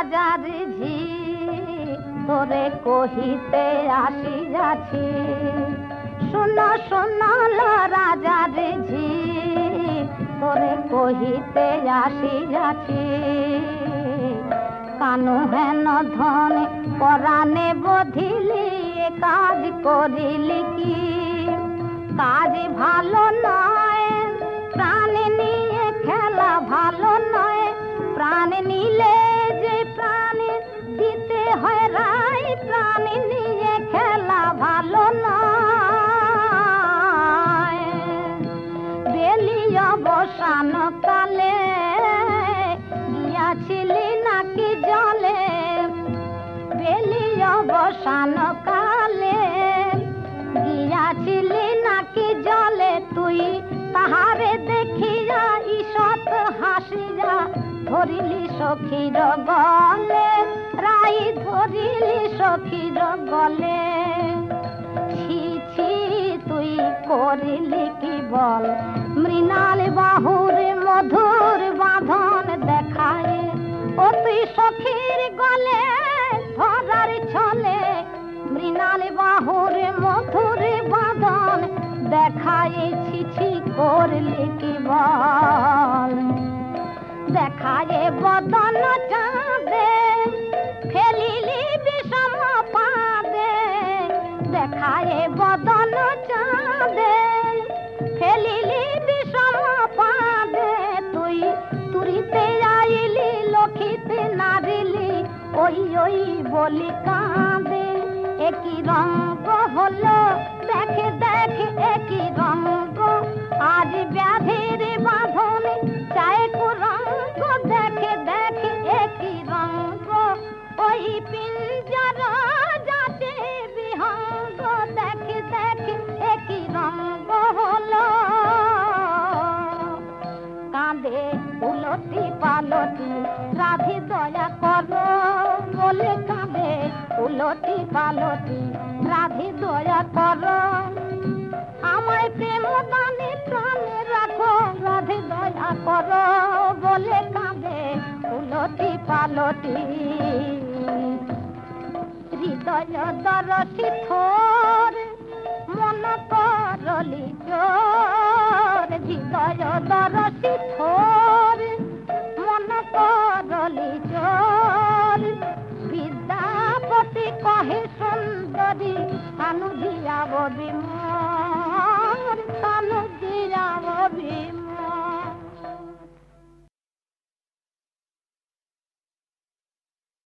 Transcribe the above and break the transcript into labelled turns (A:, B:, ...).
A: রাজার ঝি তোরে কহিতে আসিয়াছি শোনো শোনো রাজার ঝি তোরে কহিতে আসিয়াছি কানু হেন ধন পরাণে বধিলি কাজ করিলি কি কাজ ভালো নয় প্রাণ নিয়ে খেলা ভালো নয় প্রাণ নিলে যে প্রাণ দিতে হয় রাই প্রাণ নিয়ে খেলা ভালো নয় বেলি অবসান কালে গিয়াছিলি নাকি জলে বেলি অবসান কালে গিয়াছিলি নাকি জলে তুই তাহারে দেখিয়া ঈষৎ হাসিয়া ধরিলি সখীর গলে রাই ধরিলি সখীর গলে ছি ছি তুই করিলি কি বল মৃণাল বাহুর মধুর বাঁধন দেখায় ও তুই সখীর গলে ধরার ছলে মৃণাল বাহুর মধুর বাঁধন দেখায় ছি ছি করলি কি বল দেখায় বদন চাঁদে ফেলিলি বিষম পাদে দেখায় বদন চাঁদে ফেলিলি বিষম পাদে তুই তুরিতে আইলি লক্ষিতে নারিলি ওই ওই বলি কাঁদে একই রঙ্গ হলো দেখে দেখে একই রঙ্গ আজ ব্যাধির বাঁধনে চায় কুরঙ্গ দেখে দেখে একই রঙ্গ ওই পিঞ্জর যাতে বিহঙ্গ দেখে দেখে একই রঙ্গ হলো কাঁদে উলটি পালটি রাধে দয়া করো বলে কাঁদে উলটি পালটি রাধে দয়া করো আমায় প্রেম দানে প্রাণে রাখো রাধে দয়া করো বলে কাঁদে উলটি পালটি হৃদয় দরটি থোর মন করলি জোর হৃদয় দরটি